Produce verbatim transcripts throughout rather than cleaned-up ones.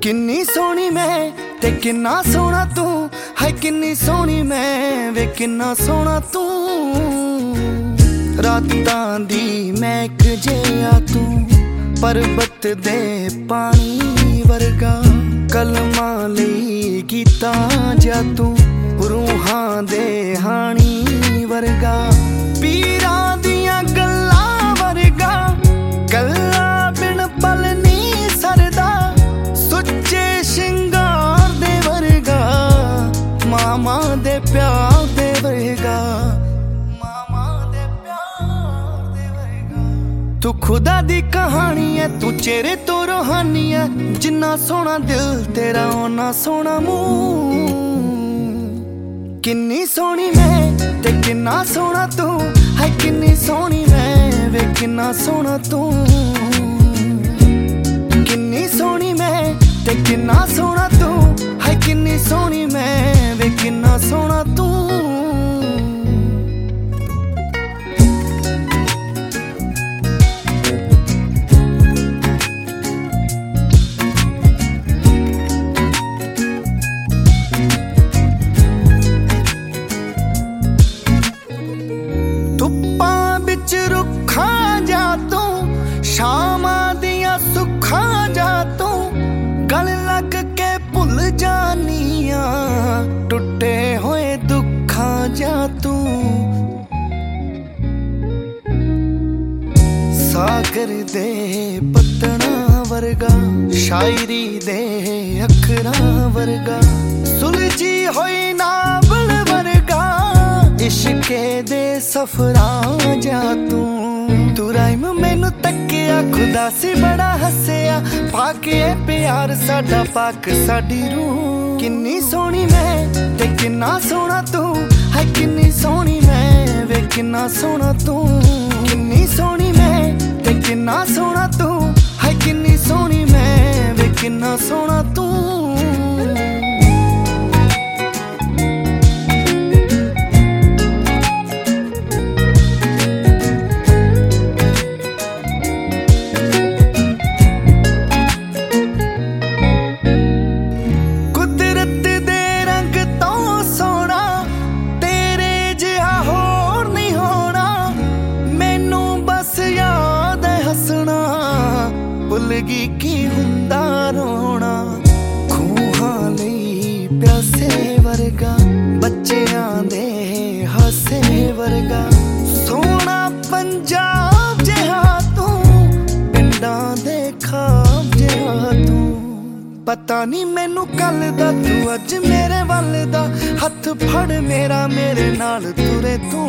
किन्नी सोहनी मैं ते किन्ना सोहना तू है, किन्नी सोहनी मैं वे किन्ना सोहना तू। रातां दी महक जिहा तू, पर्बत दे पानी वर्गा, कलमां लई गीतां जा तू, रूहां दे हानी वर्गा, पीरां दियां गल्लां वर्गा, गल्लां बिन पल नहीं सरदा, सुच्चे शिंगार दे वर्गा, मामा दे प्यार दे वर्गा, मामा दे प्यार दे वर्गा। तू खुदा दी कहानी है, तू चेहरे तो रूहानी है, जिन्ना सोहना दिल तेरा ओना सोहना मुंह। किन्नी सोहनी मैं ते किन्ना सोहना तू है, किन्नी सोहनी मैं वे किन्ना सोहना तू। किन्नी सोहनी मैं ते किन्ना सोहना तू है, किन्नी सोहनी मैं वे किन्ना सोहना तू। शामां दियां सुखां जा तू, गल लग के भुल जानियां, टुटे होए दुखां जा तू। सागर दे पत्तना वर्गा, शायरी दे अखरां वर्गा, सुलझी होई नावल वर्गा, इश्के दे सफरां जा तू। तू राइम मैनू तकिया, खुदा सी बड़ा हसिया, पाके प्यार साडा पाक साडी रूह। किन्नी सोहनी मैं ते किन्ना सोहना तू है, किन्नी सोहनी मैं वे किन्ना सोहना तू। किन्नी सोहनी मैं ते किन्ना सोहना तू है, किन्नी सोहनी मैं वे किन्ना सोहना तू। भुलगी की हुंदा रोना, खूहां लई प्यासे वर्गा, बच्चियां दे हासे वर्गा, सोहना पंजाब जिहा तू, पिंडां दे खाब जिहा तू। पता नहीं मैनू कल दा तू अज मेरे वल दा, हथ फड़ मेरा मेरे नाल तुरे तू।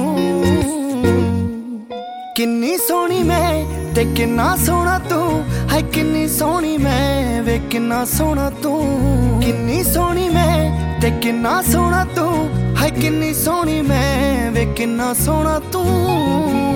किन्नी सोहनी मैं ते किन्ना सोहना तू है, किन्नी सोहनी मैं वे किन्ना सोहना तू। किन्नी सोहनी मैं ते किन्ना सोहना तू है, किन्नी सोहनी मैं वे किन्ना सोहना तू।